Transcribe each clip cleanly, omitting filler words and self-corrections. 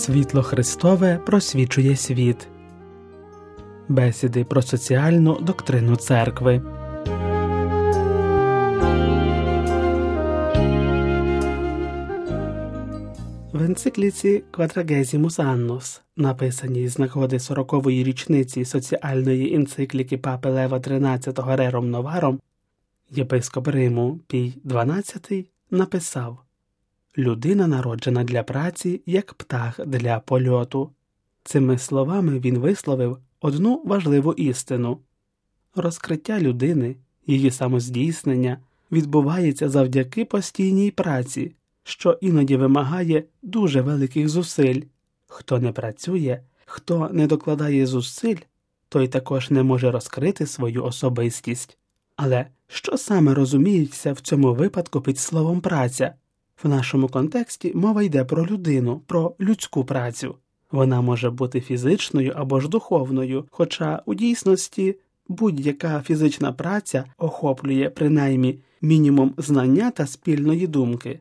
Світло Христове просвічує світ. Бесіди про соціальну доктрину церкви. В енцикліці Quadragesimus Annus, написаній з нагоди 40-ї річниці соціальної енцикліки Папи Лева XIII Рером Новаром, єпископ Риму Пій XII написав: «Людина народжена для праці, як птах для польоту». Цими словами він висловив одну важливу істину. Розкриття людини, її самоздійснення відбувається завдяки постійній праці, що іноді вимагає дуже великих зусиль. Хто не працює, хто не докладає зусиль, той також не може розкрити свою особистість. Але що саме розуміється в цьому випадку під словом «праця»? В нашому контексті мова йде про людину, про людську працю. Вона може бути фізичною або ж духовною, хоча у дійсності будь-яка фізична праця охоплює принаймні мінімум знання та спільної думки.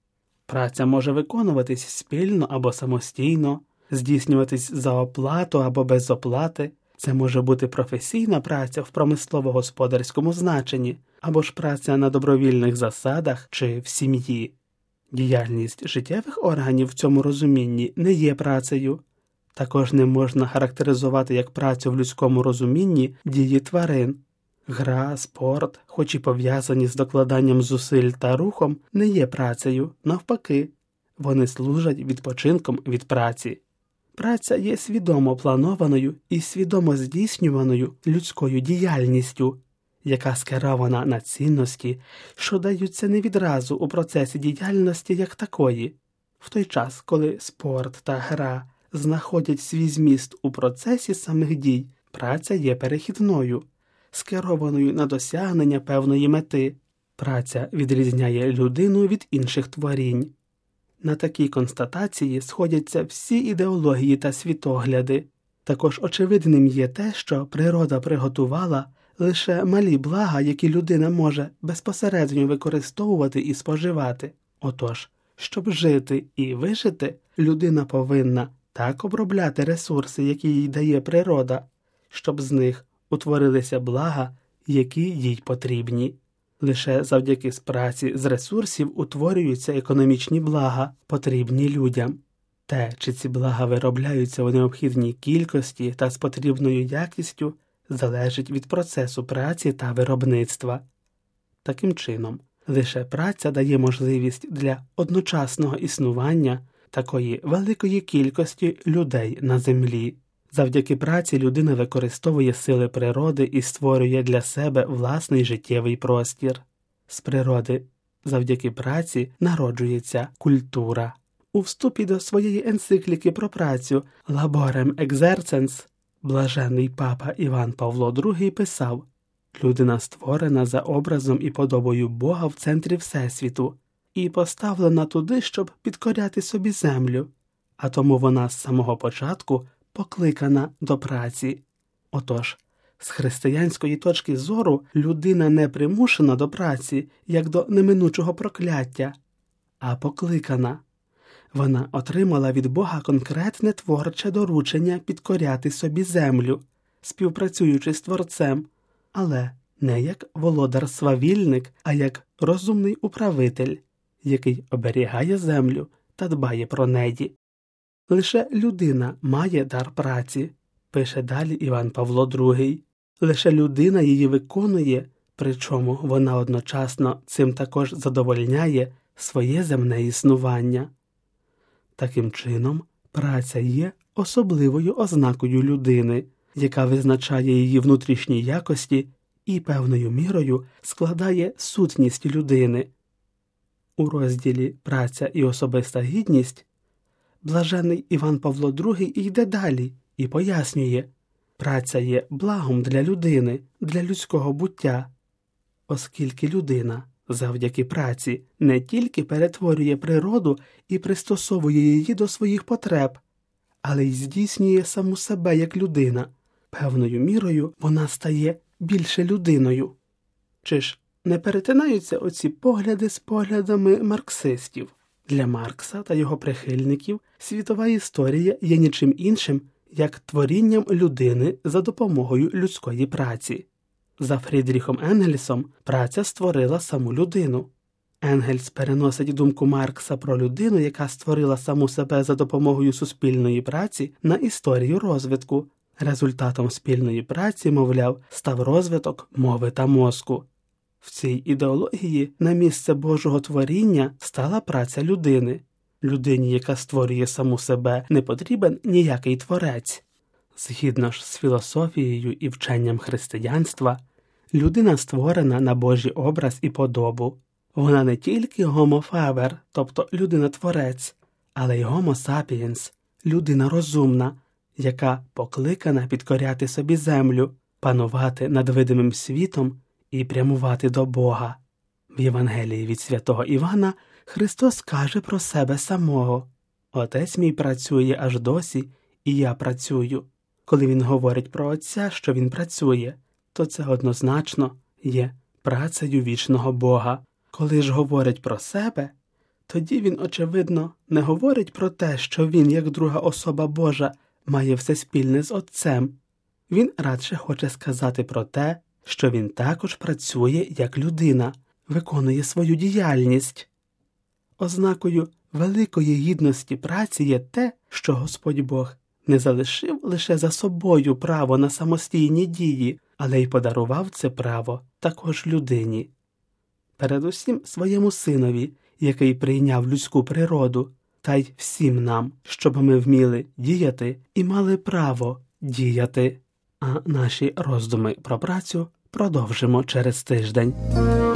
Праця може виконуватись спільно або самостійно, здійснюватись за оплату або без оплати. Це може бути професійна праця в промислово-господарському значенні, або ж праця на добровільних засадах чи в сім'ї. Діяльність життєвих органів в цьому розумінні не є працею. Також не можна характеризувати як працю в людському розумінні дії тварин. Гра, спорт, хоч і пов'язані з докладанням зусиль та рухом, не є працею, навпаки. Вони служать відпочинком від праці. Праця є свідомо планованою і свідомо здійснюваною людською діяльністю, яка скерована на цінності, що даються не відразу у процесі діяльності як такої. В той час, коли спорт та гра знаходять свій зміст у процесі самих дій, праця є перехідною, скерованою на досягнення певної мети. Праця відрізняє людину від інших творінь. На такій констатації сходяться всі ідеології та світогляди. Також очевидним є те, що природа приготувала лише малі блага, які людина може безпосередньо використовувати і споживати. Отож, щоб жити і вижити, людина повинна так обробляти ресурси, які їй дає природа, щоб з них утворилися блага, які їй потрібні. Лише завдяки праці з ресурсів утворюються економічні блага, потрібні людям. Те, чи ці блага виробляються у необхідній кількості та з потрібною якістю, залежить від процесу праці та виробництва. Таким чином, лише праця дає можливість для одночасного існування такої великої кількості людей на землі. Завдяки праці людина використовує сили природи і створює для себе власний життєвий простір. З природи завдяки праці народжується культура. У вступі до своєї енцикліки про працю «Laborem exercens» блаженний папа Іван Павло II писав: «Людина створена за образом і подобою Бога в центрі Всесвіту і поставлена туди, щоб підкоряти собі землю, а тому вона з самого початку покликана до праці». Отож, з християнської точки зору людина не примушена до праці, як до неминучого прокляття, а покликана. Вона отримала від Бога конкретне творче доручення підкоряти собі землю, співпрацюючи з Творцем, але не як володар-свавільник, а як розумний управитель, який оберігає землю та дбає про неї. Лише людина має дар праці, пише далі Іван Павло II. Лише людина її виконує, причому вона одночасно цим також задовольняє своє земне існування. Таким чином, праця є особливою ознакою людини, яка визначає її внутрішні якості і певною мірою складає сутність людини. У розділі «Праця і особиста гідність» блажений Іван Павло II йде далі і пояснює: праця є благом для людини, для людського буття, оскільки людина завдяки праці не тільки перетворює природу і пристосовує її до своїх потреб, але й здійснює саму себе як людина. Певною мірою вона стає більше людиною. Чи ж не перетинаються оці погляди з поглядами марксистів? Для Маркса та його прихильників світова історія є нічим іншим, як творінням людини за допомогою людської праці. За Фрідріхом Енгельсом праця створила саму людину. Енгельс переносить думку Маркса про людину, яка створила саму себе за допомогою суспільної праці, на історію розвитку. Результатом спільної праці, мовляв, став розвиток мови та мозку. В цій ідеології на місце Божого творіння стала праця людини. Людині, яка створює саму себе, не потрібен ніякий творець. Згідно ж з філософією і вченням християнства, людина створена на Божий образ і подобу. Вона не тільки Homo faber, тобто людина-творець, але й Homo sapiens, людина розумна, яка покликана підкоряти собі землю, панувати над видимим світом і прямувати до Бога. В Євангелії від святого Івана Христос каже про себе самого: «Отець мій працює аж досі, і я працюю». Коли він говорить про Отця, що він працює, то це однозначно є працею вічного Бога. Коли ж говорить про себе, тоді він, очевидно, не говорить про те, що він, як друга особа Божа, має все спільне з Отцем. Він радше хоче сказати про те, що він також працює як людина, виконує свою діяльність. Ознакою великої гідності праці є те, що Господь Бог не залишив лише за собою право на самостійні дії, але й подарував це право також людині. Передусім своєму Синові, який прийняв людську природу, та й всім нам, щоб ми вміли діяти і мали право діяти. А наші роздуми про працю продовжимо через тиждень.